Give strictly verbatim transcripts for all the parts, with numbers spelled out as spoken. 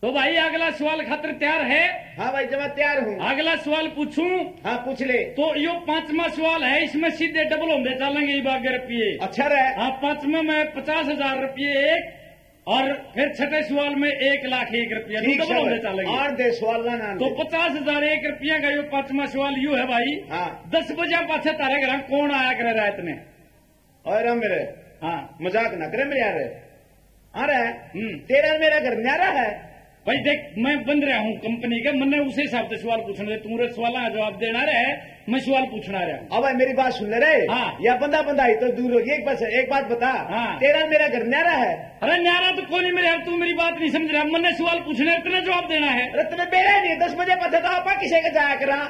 तो भाई अगला सवाल खातिर तैयार है? हाँ भाई जब तैयार हूँ। अगला सवाल पूछूं? हाँ पूछ ले। तो यो पांचवा सवाल है, इसमें सीधे डबल होंगे चलेंगे ये बारह रुपये। अच्छा रहे। हाँ पांचवे में पचास हजार रुपये एक, और फिर छठे सवाल में एक लाख एक रुपया डबल होंगे चलेंगे। और दे सवाल ना तो पचास हजार एक रुपया का यो पांचवा सवाल यू है भाई। हाँ दस बजे पाछे तारे घर कौन आया करे रात में? और मेरे हाँ मजाक ना करे मेरे यार। आ रहा है हम्म तेरा मेरा घर न्यारा है भाई। देख मैं बन रहा हूँ कंपनी का, मैंने उसी हिसाब से सवाल पूछना है। तुम्हारे सवाल का जवाब देना रहे, मैं सवाल पूछना रहा हूँ। अब भाई मेरी बात सुन ले रहे। हाँ। या बंदा बंदा ही तो दूर होगी। एक बात एक बात बता। हाँ। तेरा मेरा घर न्यारा है। अरे न्यारा तो कोई नहीं मेरे यार, तू मेरी बात नहीं समझ रहा। मैंने सवाल पूछना है, इतना जवाब देना है। अरे तुम्हें बेरा नहीं दस बजे पता था आपा किसे का जाया करा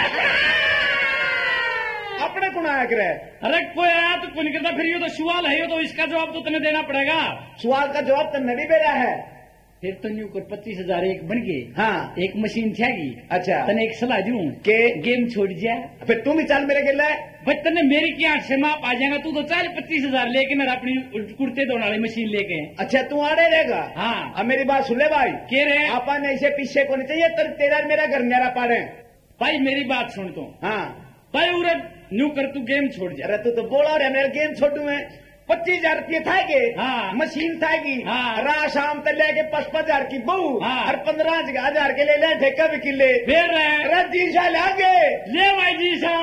अपने कौन आया करे। अरे कोई आया तो कोई नहीं करता, फिर ये तो सवाल है, ये तो इसका जवाब तो तुम्हें देना पड़ेगा। सवाल का जवाब तो नहीं बेरा है। फिर तो न्यू कर पच्चीस हजार एक बन गए। हाँ एक मशीन छेगी। अच्छा तने एक सलाह दूं के गेम छोड़ जा। फिर तुम ही चल मेरे गिला है। भाई तने मेरी की आंख से माप आ जाएगा। तू तो चाल पच्चीस हजार लेके ना अपनी कुर्ते धोने वाली मशीन लेके। अच्छा तू आड़े रहेगा। हाँ अब मेरी बात सुन ले भाई। के रे अपन ऐसे पीछे को नहीं चाहिए तर, तेरा मेरा घर न्यारा पारे। भाई मेरी बात सुन तू। हाँ भाई उरे न्यू कर तू गेम छोड़ जा। अरे तू तो बोला रहे मेरा गेम छोड़ू मैं। पच्चीस हजार रुपये था के। हाँ मशीन था की। हाँ रात शाम तक लेके पचपन हजार की बहू। हाँ और पंद्रह हजार के ले ले ठेका भी किले फिर अरे जीसा लागे ले भाई जी सा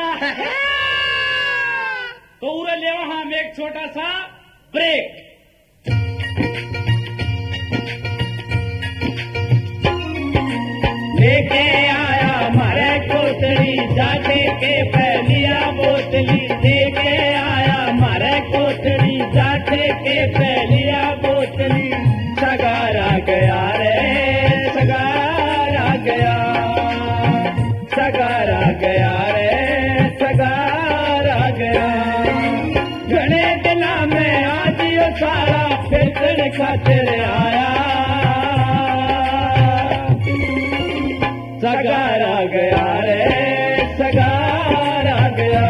तो उरे ले हम एक छोटा सा ब्रेक। लेके आया मारे कोतरी जाके के पहलिया बोतली। लेके आया मारे कोतरी जाके के पहलिया बोतली। सगारा गया रे सगारा गया सगारा गया रे सगारा गया। घने दिना में आज यो सारा फिर खातिर आया। सगारा गया रे सगारा गया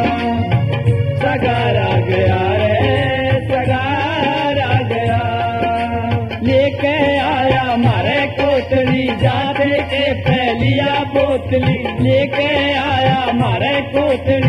सगारा गया रे सगारा गया। लेके आया मारे कोतली जाते के पहलिया बोतली। लेके आया मारे कोतली